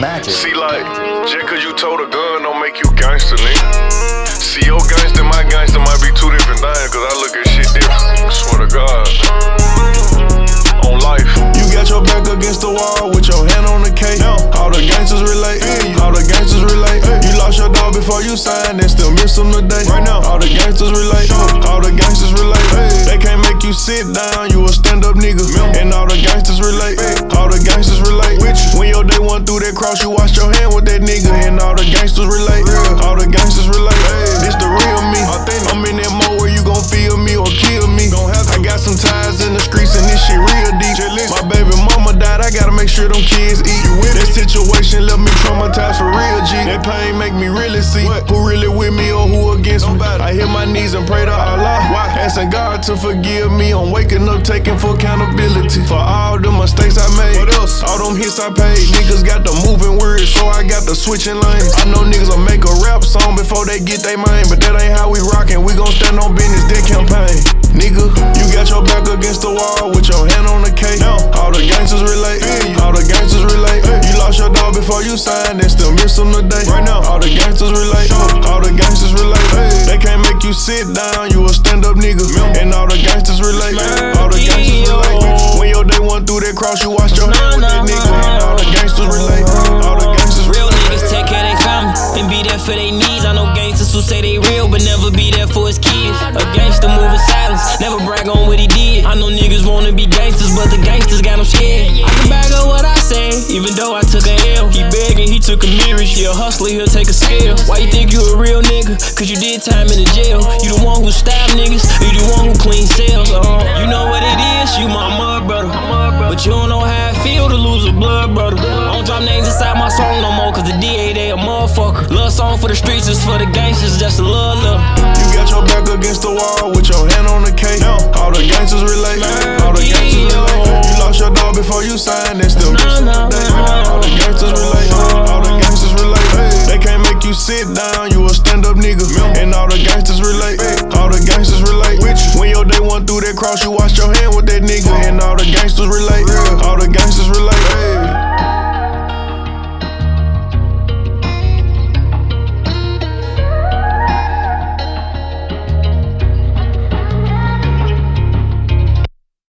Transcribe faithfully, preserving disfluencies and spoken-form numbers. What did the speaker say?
Magic. See, like, just cause you told a gun don't make you gangster, nigga. See, your gangster, my gangster might be two different things, cause I look at shit different. I swear to God. On life. You got your back against the wall with your hand on the cake. All the gangsters relate. All the gangsters relate. You lost your dog before you signed and still miss him today. Right now. All the gangsters relate. All the gangsters relate. They can't make you sit down, you a stand-up nigga. And all the gangsters relate. All the gangsters relate. When your day one through that cross, you wash your hand with that nigga. And all the gangsters relate. All the gangsters relate. This the real me. I'm in that mode where you gon' feel me or kill me. I got some ties in the streets and this shit real deep. My baby mama died, I gotta make sure them kids eat. That situation left me traumatized for real, G. That pain make me really see who really with me or who against me. I hit my knees and pray to Allah, asking God to forgive me. I'm waking up taking full accountability for all the mistakes I made. What else? All them hits I paid. Niggas got the moving words, so I got the switching lanes. I know niggas will make a rap song before they get they mind, but that ain't how we rockin'. We gon' stand on business, that campaign. Nigga, you got your back against the wall with your hand on the cake. All the gangsters relate. All the gangsters relate. You lost your dog before you signed and still miss him today. Right now, all the gangsters relate. All the gangsters relate. They can't make you sit down, you a stand-up nigga. And all the gangsters relate. All the gangsters relate. When your day one through that cross, you wash your hand with that nigga. And all the gangsters relate. All the gangsters real niggas take care of their family and be there for their needs. I know gangsters who say they real but never be there for his kids. A gangster move in silence, never brag on what he did. I know niggas wanna be gangsters, but the gangsters got them scared. I can back up what I say, even though I took a L. He begging, he took a mirror. He a hustler, he'll take a scale. Why you think you a real nigga? Cause you did time in the jail. You the one who stabbed niggas, you the one who clean cells. Uh, you know what it is, you my mud brother. But you don't know how it feel to lose a blood brother. I don't drop names inside my song no more, cause the D A they a motherfucker. Love song for the streets is for the gangsters, just a love love. You got your back against the wall with your hand on the cake. All the gangsters relate. All the gangsters relate. You lost your dog before you signed and still miss him today. All the gangsters relate. All the gangsters relate. They can't make you sit down, you a stand-up nigga. And all the gangsters relate. All the gangsters relate. When your day one through that cross, you wash your hand with that nigga. And all the gangsters relate. All the gangsters